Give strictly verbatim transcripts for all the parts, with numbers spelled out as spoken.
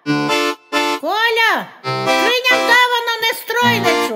Коля, прийняв давано нестройницю.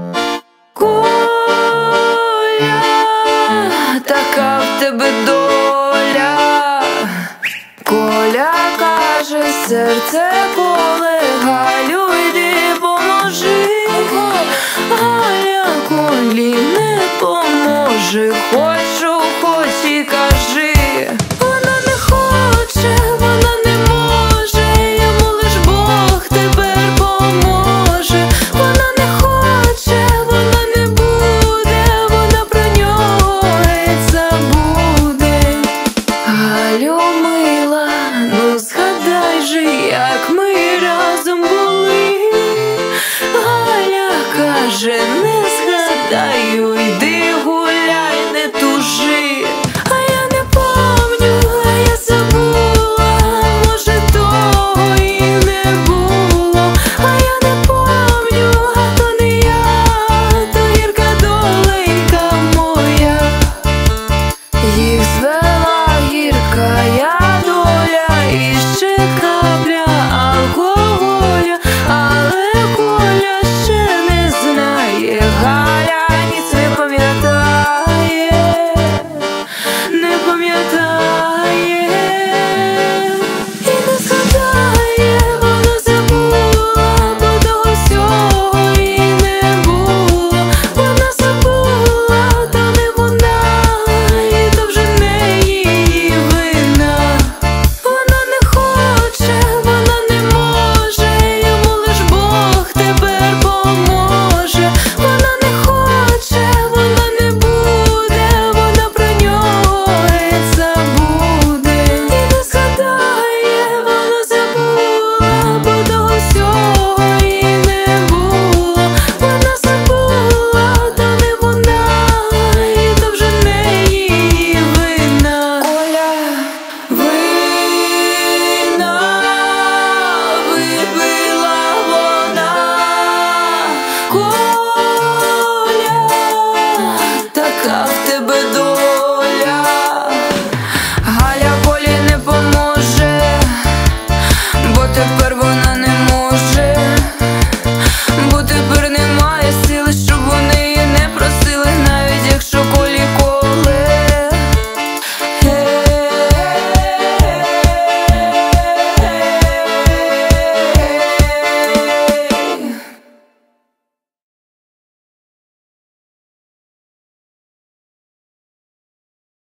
Коля, така в тебе доля. Коля каже, серце поле, Галю, йди поможи. Галя Колі не поможе, хочу, хоч і кажи. Вона не хоче, вона не може, йому лиш Бог тепер поможе. Вона не хоче, вона не буде, вона про нього геть забуде. Галю, мила, ну згадай же, як ми разом були. Галя каже, не